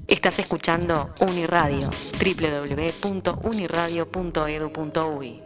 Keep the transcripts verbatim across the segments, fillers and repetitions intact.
Estás escuchando Uniradio, doble u doble u doble u punto uniradio punto edu punto uy.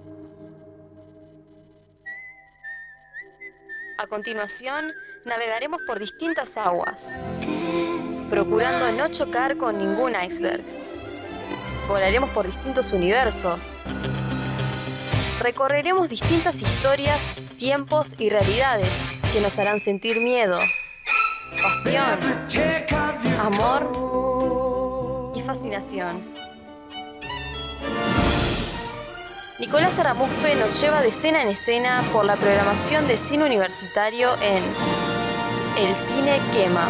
A continuación, navegaremos por distintas aguas, procurando no chocar con ningún iceberg. Volaremos por distintos universos. Recorreremos distintas historias, tiempos y realidades que nos harán sentir miedo, pasión, amor y fascinación. Nicolás Aramuspe nos lleva de escena en escena por la programación de cine universitario en El Cine Quema.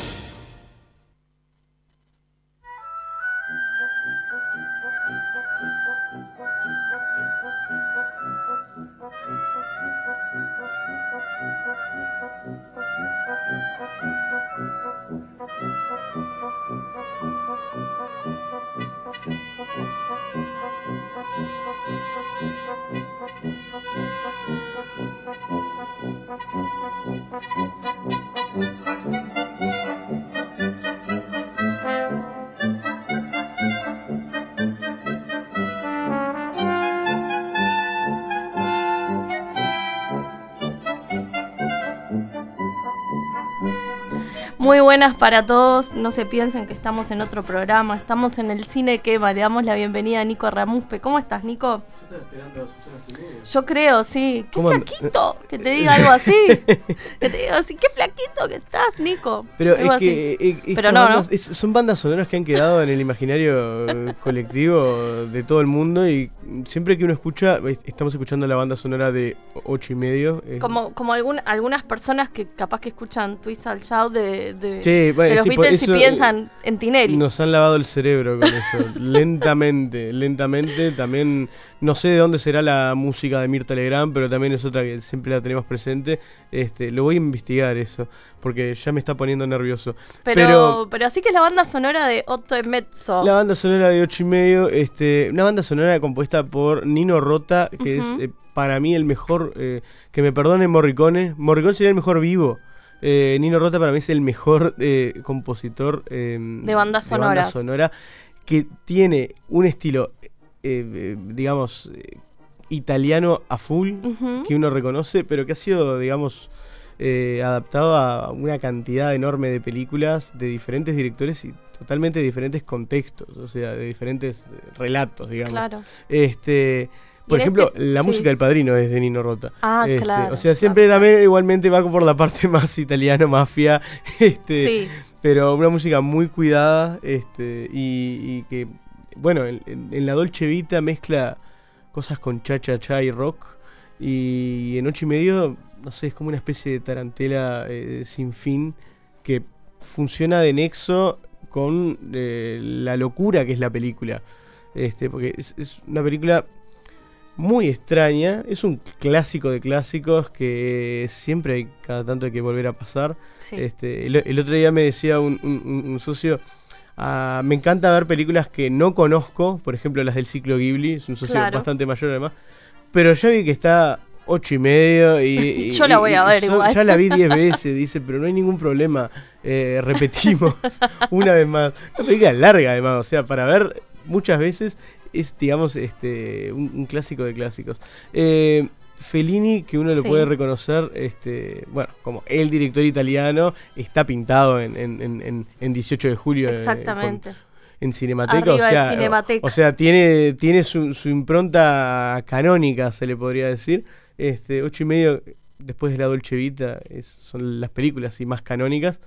Muy buenas para todos, no se piensen que estamos en otro programa, estamos en el Cine Quema, le damos la bienvenida a Nico Aramuspe. ¿Cómo estás, Nico? ¿Estás esperando a Susana Jiménez? Yo creo, sí. ¡Qué ¿Cómo flaquito! Que te diga algo así. Que te diga así, ¡qué flaquito que estás, Nico! Pero Algo es que así. eh, Pero estas no, bandas, ¿no? es- son bandas sonoras que han quedado en el imaginario eh, colectivo de todo el mundo y siempre que uno escucha, es- estamos escuchando la banda sonora de ocho y medio. eh, Como, como algún, algunas personas que capaz que escuchan Twist al Shout de, de, Sí, bueno, de los sí, por Beatles y eso, piensan en Tinelli. Nos han lavado el cerebro con eso, lentamente, lentamente. También no sé de dónde será la música de Mirta Legrand, pero también es otra que siempre la tenemos presente. Este, lo voy a investigar eso, porque ya me está poniendo nervioso. pero, pero- pero así que es la banda sonora de Otto Mezzo. La banda sonora de ocho y medio, este, una banda sonora compuesta por Nino Rota, que Ujú. es eh, para mí el mejor, eh, que me perdone Morricone. Morricone sería el mejor vivo. Eh, Nino Rota para mí es el mejor eh, compositor eh, De bandas sonoras. sonora, que tiene un estilo, eh, eh, digamos, eh, italiano a full, Ujú. que uno reconoce, pero que ha sido, digamos, eh, adaptado a una cantidad enorme de películas de diferentes directores y totalmente diferentes contextos, o sea, de diferentes eh, relatos, digamos. Claro. Este, por en ejemplo, este- la sí. música del Padrino es de Nino Rota. Ah, Este, claro. O sea, siempre claro, también igualmente va por la parte más italiano, mafia, este, Sí. pero una música muy cuidada, este, y, y que, bueno, en, en- en la Dolce Vita mezcla cosas con cha-cha-cha y rock, y en ocho y medio, no sé, es como una especie de tarantela eh, sin fin que funciona de nexo con eh, la locura que es la película, este, porque es, es una película muy extraña, es un clásico de clásicos que siempre hay, cada tanto hay que volver a pasar. Sí. Este, el, el otro día me decía un, un- un- un socio, ah, me encanta ver películas que no conozco, por ejemplo las del ciclo Ghibli, es un socio Claro. bastante mayor además, pero ya vi que está ocho y medio y, y- Yo la voy a y- ver y igual. ya la vi diez veces, dice, pero no hay ningún problema, eh, repetimos una vez más. Una película larga además, o sea, para ver muchas veces es, digamos, este un, un clásico de clásicos. Eh, Fellini, que uno lo Sí. puede reconocer, este, bueno, como el director italiano, está pintado en, en, en- en- en dieciocho de julio. eh, Exactamente. con- en Cinemateca, Arriba o de sea, Cinemateca. o, o sea, tiene, tiene su, su impronta canónica, se le podría decir. Este, ocho y medio, después de la Dolce Vita, es- son las películas así más canónicas.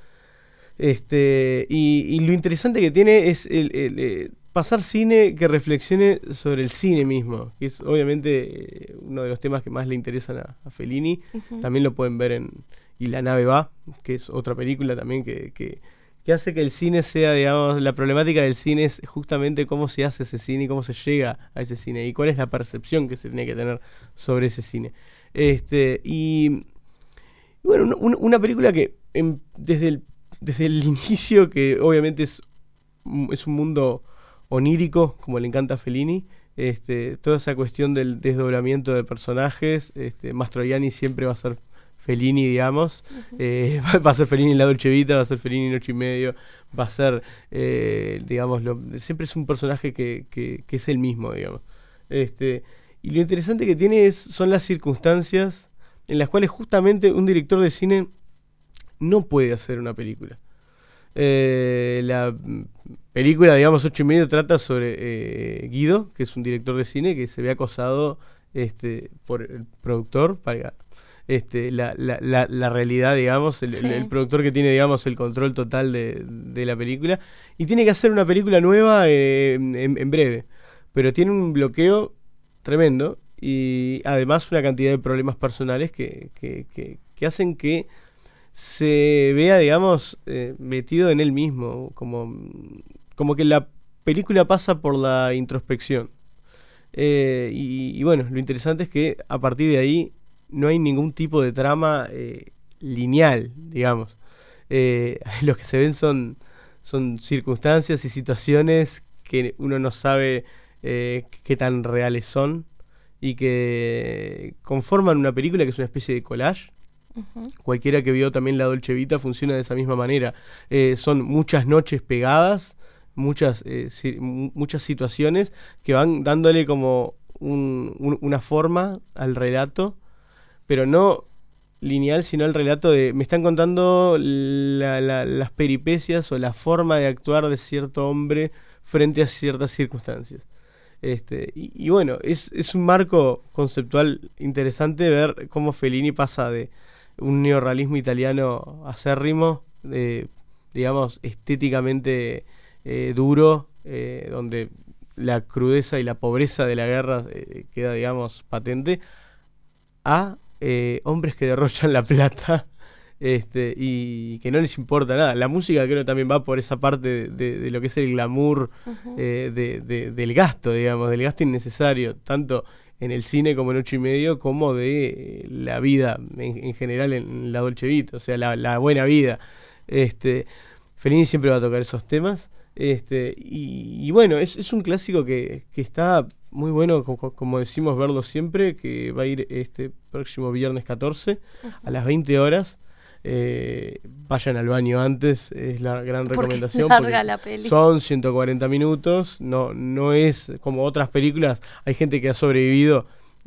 Este, y, y lo interesante que tiene es el, el, eh, pasar cine que reflexione sobre el cine mismo, que es obviamente eh, uno de los temas que más le interesan a, a Fellini. Ujú. También lo pueden ver en Y la nave va, que es otra película también que, que, que hace que el cine sea, digamos, la problemática del cine es justamente cómo se hace ese cine y cómo se llega a ese cine y cuál es la percepción que se tiene que tener sobre ese cine. Este, y bueno, un- un- una película que em, desde, el, desde el inicio, que obviamente es, un- es un mundo onírico, como le encanta a Fellini, este, toda esa cuestión del desdoblamiento de personajes, este, Mastroianni siempre va a ser Fellini, digamos. Eh, va a ser Fellini La Dolce Vita, va a ser Fellini Noche y Medio, va a ser, eh, digamos, lo, siempre es un personaje que, que, que es el mismo, digamos. Este, y lo interesante que tiene es, son las circunstancias en las cuales justamente un director de cine no puede hacer una película. Eh, la película, digamos, Ocho y Medio trata sobre eh, Guido, que es un director de cine que se ve acosado este, por el productor, para, este, la, la, la, la realidad, digamos, el, sí. el, el productor que tiene, digamos, el control total de, de la película, y tiene que hacer una película nueva eh, en, en breve, pero tiene un bloqueo tremendo y además una cantidad de problemas personales que, que, que, que hacen que se vea, digamos, eh, metido en él mismo, como, como que la película pasa por la introspección. Eh, y, y bueno, lo interesante es que a partir de ahí no hay ningún tipo de trama eh, lineal, digamos. Eh, lo que se ven son, son circunstancias y situaciones que uno no sabe eh, qué tan reales son y que conforman una película que es una especie de collage. Uh-huh. Cualquiera que vio también La Dolce Vita funciona de esa misma manera. Eh, son muchas noches pegadas, muchas, eh, si, muchas situaciones que van dándole como un, un, una forma al relato, pero no lineal, sino el relato de... Me están contando la, la, las peripecias o la forma de actuar de cierto hombre frente a ciertas circunstancias. Este, y, y bueno, es, es un marco conceptual interesante ver cómo Fellini pasa de un neorrealismo italiano acérrimo, eh, digamos, estéticamente eh, duro, eh, donde la crudeza y la pobreza de la guerra eh, queda, digamos, patente, a eh, hombres que derrochan la plata este, y que no les importa nada. La música creo también va por esa parte de, de, de lo que es el glamour, uh-huh. eh, de, de, del gasto, digamos, del gasto innecesario, tanto en el cine como en Ocho y Medio, como de la vida en, en general en La Dolce Vita, o sea, la, la buena vida. Este, Fellini siempre va a tocar esos temas. Este, y, y bueno, es, es un clásico que, que está muy bueno, como, como decimos, verlo siempre, que va a ir este próximo viernes catorce uh-huh. a las veinte horas. Eh, vayan al baño antes, es la gran porque recomendación. Larga la peli. Son ciento cuarenta minutos, no, no es como otras películas. Hay gente que ha sobrevivido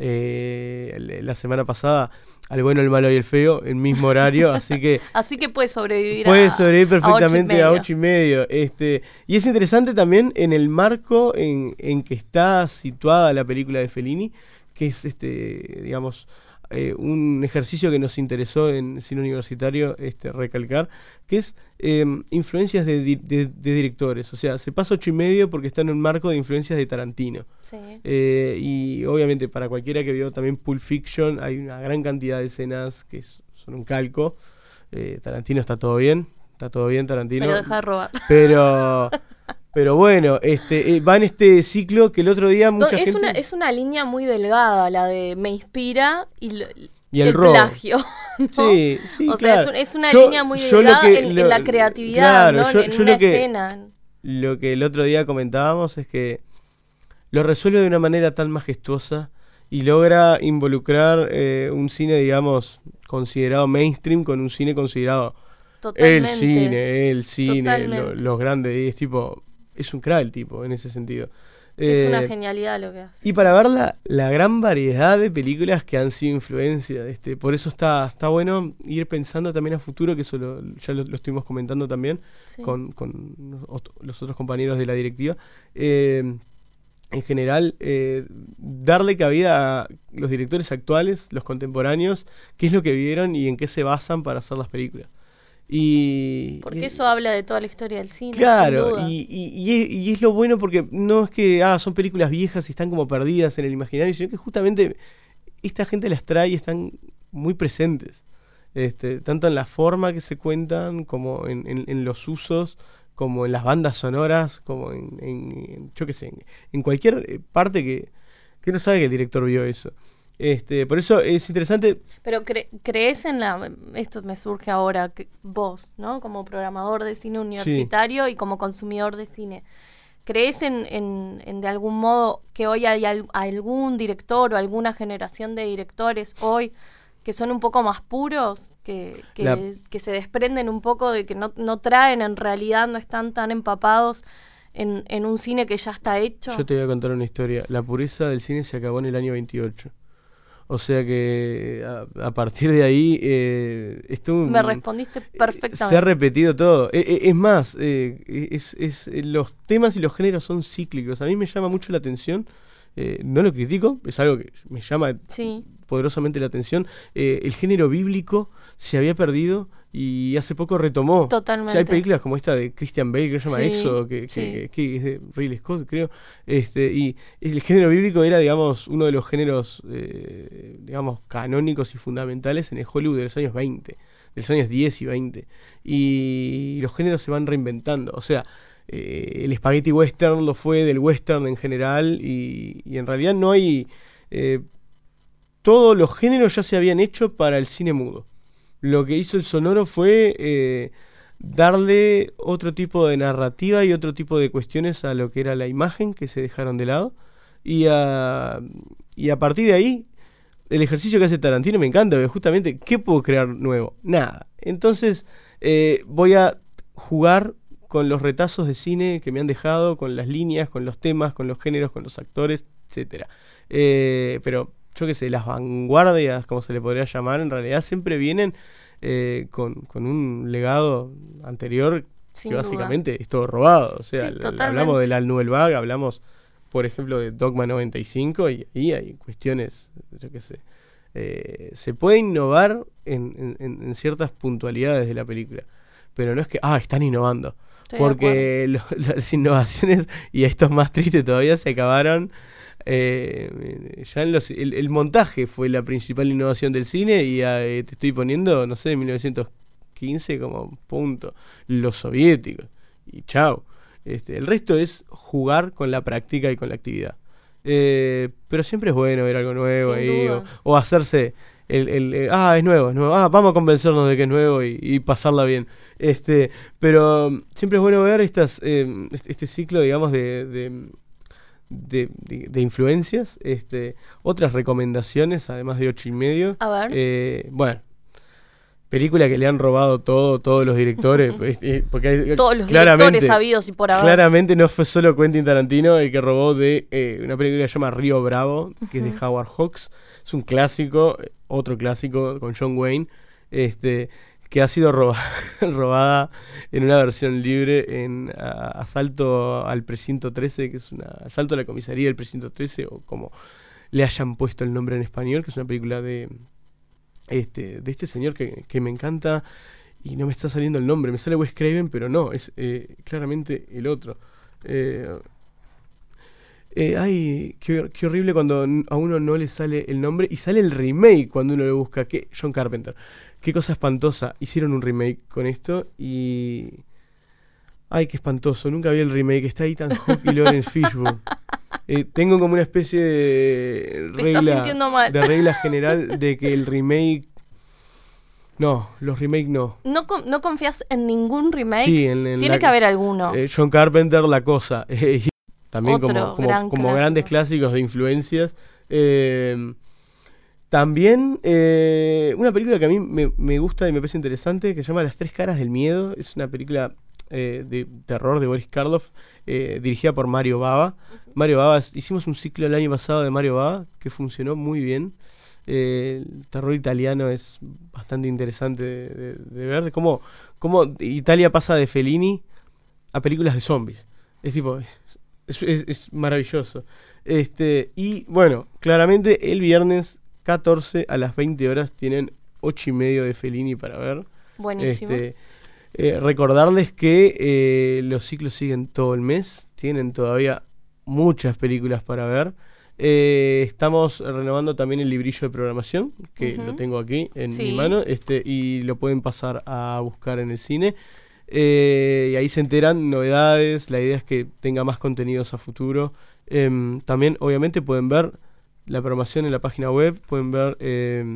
eh, la semana pasada al Bueno, el Malo y el Feo, el mismo horario, así que así que puede sobrevivir puede a, sobrevivir perfectamente a ocho, a ocho y medio. Este, y es interesante también en el marco en, en que está situada la película de Fellini, que es este, digamos, Eh, un ejercicio que nos interesó en cine universitario este, recalcar, que es eh, influencias de, de, de directores. O sea, se pasa Ocho y Medio porque está en un marco de influencias de Tarantino. Sí. Eh, y obviamente para cualquiera que vio también Pulp Fiction hay una gran cantidad de escenas que es, son un calco. Eh, Tarantino está todo bien, está todo bien Tarantino. Pero deja de robar. Pero... Pero bueno, este, eh, va en este ciclo que el otro día mucha es gente... Una, es una línea muy delgada, la de me inspira y, lo, y el, el robo. Plagio, ¿no? Sí, sí, o claro. sea, es, un, es una yo, línea muy delgada que, en, lo, en la creatividad, claro, ¿no? yo, en yo una lo que, escena. Lo que el otro día comentábamos es que lo resuelve de una manera tan majestuosa y logra involucrar eh, un cine, digamos, considerado mainstream con un cine considerado Totalmente. el cine, el cine, lo, los grandes, es tipo... Es un crack el tipo, en ese sentido. Es eh, una genialidad lo que hace. Y para ver la, la gran variedad de películas que han sido influencia. Este, por eso está, está bueno ir pensando también a futuro, que eso lo, ya lo, lo estuvimos comentando también sí. con, con los otros compañeros de la directiva. Eh, en general, eh, darle cabida a los directores actuales, los contemporáneos, qué es lo que vieron y en qué se basan para hacer las películas. Y, porque y, eso habla de toda la historia del cine. Claro, y, y, y, es, y es lo bueno porque no es que ah, son películas viejas y están como perdidas en el imaginario, sino que justamente esta gente las trae y están muy presentes, este, tanto en la forma que se cuentan, como en, en, en los usos, como en las bandas sonoras, como en, en, en yo qué sé, en, en cualquier parte que, que uno sabe que el director vio eso. Este, por eso es interesante. Pero cre- crees en la, esto me surge ahora, que vos, ¿no? Como programador de cine universitario sí. y como consumidor de cine, ¿crees en, en, en de algún modo que hoy hay al, algún director o alguna generación de directores hoy que son un poco más puros, que, que, La... que se desprenden un poco de que no, no traen en realidad, no están tan empapados en, en un cine que ya está hecho. Yo te voy a contar una historia. La pureza del cine se acabó en el año veintiocho. O sea que a, a partir de ahí eh, esto me respondiste perfectamente. Se ha repetido todo. Eh, eh, es más, eh, es, es, eh, los temas y los géneros son cíclicos. A mí me llama mucho la atención. Eh, no lo critico, es algo que me llama sí. poderosamente la atención. Eh, el género bíblico se había perdido y hace poco retomó. Totalmente. O sea, hay películas como esta de Christian Bale que se llama sí, Éxodo, que, sí. que, que es de Ridley Scott, creo. Este, y el género bíblico era, digamos, uno de los géneros, eh, digamos, canónicos y fundamentales en el Hollywood de los años veinte, de los años diez y veinte. Y los géneros se van reinventando. O sea, Eh, el spaghetti western lo fue del western en general y, y en realidad no hay eh, todos los géneros ya se habían hecho para el cine mudo. Lo que hizo el sonoro fue eh, darle otro tipo de narrativa y otro tipo de cuestiones a lo que era la imagen que se dejaron de lado y a, y a partir de ahí el ejercicio que hace Tarantino me encanta, porque justamente ¿qué puedo crear nuevo? Nada. Entonces eh, voy a jugar con los retazos de cine que me han dejado, con las líneas, con los temas, con los géneros, con los actores, etcétera. Eh, pero yo qué sé, las vanguardias, como se le podría llamar, en realidad siempre vienen eh, con, con un legado anterior Sin que duda. básicamente es todo robado. O sea, Sí, l- hablamos de la Nouvelle Vague, hablamos, por ejemplo, de Dogma noventa y cinco y ahí hay cuestiones, yo qué sé. Eh, se puede innovar en, en, en ciertas puntualidades de la película, pero no es que, ah, están innovando. Estoy Porque lo, las innovaciones, y esto es más triste todavía, se acabaron. Eh, ya en los, el, el montaje fue la principal innovación del cine y eh, te estoy poniendo, no sé, mil novecientos quince como punto. Los soviéticos. Y chao. Este, el resto es jugar con la práctica y con la actividad. Eh, pero siempre es bueno ver algo nuevo Sin ahí. O, duda. o hacerse el, el, el, ah, es nuevo, es nuevo. Ah, vamos a convencernos de que es nuevo y, y pasarla bien. Este, pero um, siempre es bueno ver estas, eh, este, este ciclo, digamos, de, de, de, de, de influencias. Este, otras recomendaciones, además de ocho y medio. A ver. Eh, bueno, película que le han robado todo, todos los directores. eh, porque hay, Todos los claramente, directores sabidos y por haber. Claramente no fue solo Quentin Tarantino el que robó de eh, una película que se llama Río Bravo, que uh-huh. es de Howard Hawks. Es un clásico, otro clásico con John Wayne. Este. Que ha sido roba, robada en una versión libre en a, Asalto al Precinto trece, que es una Asalto a la Comisaría del Precinto trece, o como le hayan puesto el nombre en español, que es una película de este de este señor que, que me encanta y no me está saliendo el nombre, me sale Wes Craven, pero no, es eh, claramente el otro. Eh, eh, ay, qué, qué horrible cuando a uno no le sale el nombre y sale el remake cuando uno lo busca, que John Carpenter. Qué cosa espantosa. Hicieron un remake con esto y... Ay, qué espantoso. Nunca vi el remake. Está ahí tan Hook y Lawrence Fishburne. Eh, tengo como una especie de regla, de regla general de que el remake... No, los remakes no. ¿No, no confías en ningún remake? Sí, en, en Tiene la, que haber alguno. Eh, John Carpenter, La Cosa. Eh, y también Otro como, como, gran como clásico. Grandes clásicos de influencias. Eh... También eh, una película que a mí me, me gusta y me parece interesante, que se llama Las Tres Caras del Miedo. Es una película eh, de terror de Boris Karloff, eh, dirigida por Mario Bava. Uh-huh. Mario Bava, hicimos un ciclo el año pasado de Mario Bava que funcionó muy bien. Eh, el terror italiano es bastante interesante de, de, de ver, de cómo, cómo Italia pasa de Fellini a películas de zombies. Es tipo, es, es, es maravilloso. Este, y bueno, claramente el viernes catorce a las veinte horas tienen ocho y medio de Fellini para ver. Buenísimo. Este, eh, recordarles que eh, los ciclos siguen todo el mes. Tienen todavía muchas películas para ver. Eh, estamos renovando también el librillo de programación, que uh-huh. lo tengo aquí en sí. mi mano, este, y lo pueden pasar a buscar en el cine. Eh, y ahí se enteran novedades. La idea es que tenga más contenidos a futuro. Eh, también, obviamente, pueden ver la programación en la página web, pueden ver eh,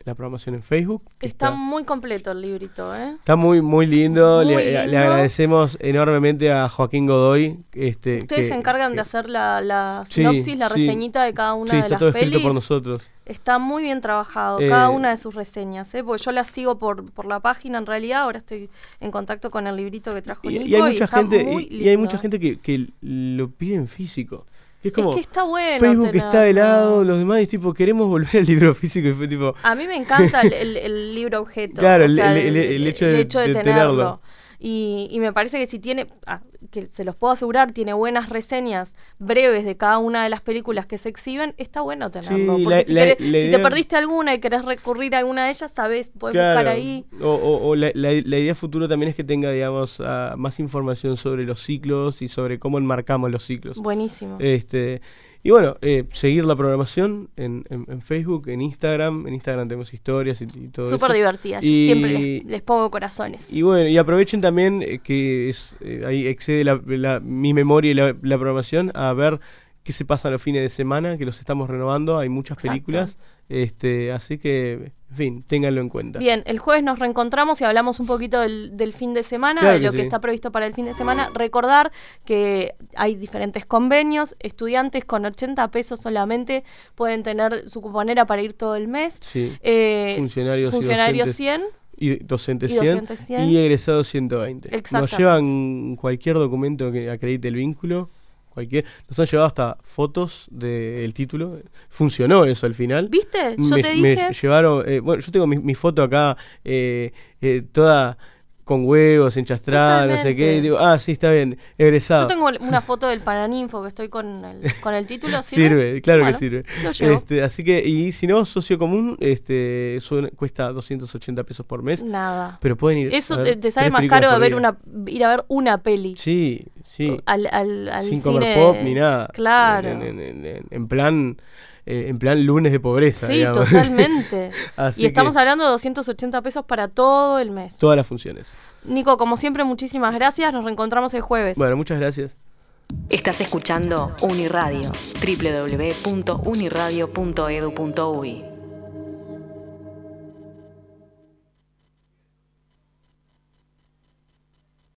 la programación en Facebook. Está, está muy completo el librito, ¿eh? Está muy muy lindo. Muy le, lindo. le agradecemos enormemente a Joaquín Godoy. Este, Ustedes que, se encargan que, de hacer la, la sí, sinopsis, la sí. reseñita de cada una sí, de está las todo pelis. escrito por nosotros. Está muy bien trabajado, Eh, cada una de sus reseñas, ¿eh? Porque yo las sigo por, por la página en realidad, ahora estoy en contacto con el librito que trajo Y, Nico y hay y mucha está gente muy y, y hay lindo. mucha gente que, que lo pide en físico. Es como Es que está bueno Facebook tenerlo. está de lado, los demás y tipo queremos volver al libro físico y fue tipo A mí me encanta el, el- el libro objeto. Claro, o sea, el- el- el hecho de- de tenerlo. tenerlo. Y, y me parece que si tiene, ah, que se los puedo asegurar, tiene buenas reseñas breves de cada una de las películas que se exhiben, está bueno tenerlo. Sí, porque la- si, la- querés- la si idea- te perdiste alguna y querés recurrir a alguna de ellas, sabés, podés Claro, buscar ahí. O, o- o la, la- la idea futuro también es que tenga, digamos, ah, más información sobre los ciclos y sobre cómo enmarcamos los ciclos. Buenísimo. Este, y bueno, eh, seguir la programación en, en- en Facebook, en Instagram. En Instagram tenemos historias y, y todo Súper eso. divertida. Yo Y- siempre les, les pongo corazones. Y bueno, y aprovechen también eh, que es, eh, ahí excede la, la- mi memoria y la, la programación a ver qué se pasa los fines de semana, que los estamos renovando. Hay muchas Exacto. películas. Este, así que, en fin, ténganlo en cuenta. Bien, el jueves nos reencontramos y hablamos un poquito del, del fin de semana, Claro de que lo que sí. está previsto para el fin de semana. Recordar que hay diferentes convenios, estudiantes con ochenta pesos solamente pueden tener su cuponera para ir todo el mes. Sí. Eh, Funcionarios y funcionarios docentes. cien. Y docentes Y cien, docentes cien. y egresados ciento veinte. Nos Exactamente. llevan cualquier documento que acredite el vínculo, cualquier. Nos han llevado hasta fotos del título. Funcionó eso al final. ¿Viste? Yo me, te me dije. llevaron, eh, bueno, yo tengo mi, mi foto acá eh, eh, toda con huevos, enchastrada, no sé qué. Totalmente. Y digo, ah, sí, está bien, egresado. Yo tengo una foto del Paraninfo que estoy con el, con el título. ¿Sirve? Sirve, claro Bueno, que sirve. lo llevo. Este, así que, y si no, socio común, este, suena- cuesta doscientos ochenta pesos por mes. Nada. Pero pueden ir. Eso a te, ver te sale tres más películas caro de por ver día. una, ir a ver una peli. Sí, sí. Al, al, al Sin cine. comer pop ni nada. Claro. En, en- en- en- en plan, eh, en plan lunes de pobreza. Sí, digamos. totalmente. Así Y estamos que, hablando de doscientos ochenta pesos para todo el mes. todas las funciones. Nico, como siempre, muchísimas gracias. Nos reencontramos el jueves. Bueno, muchas gracias. Estás escuchando Uniradio, doble u doble u doble u punto uniradio punto edu punto uy.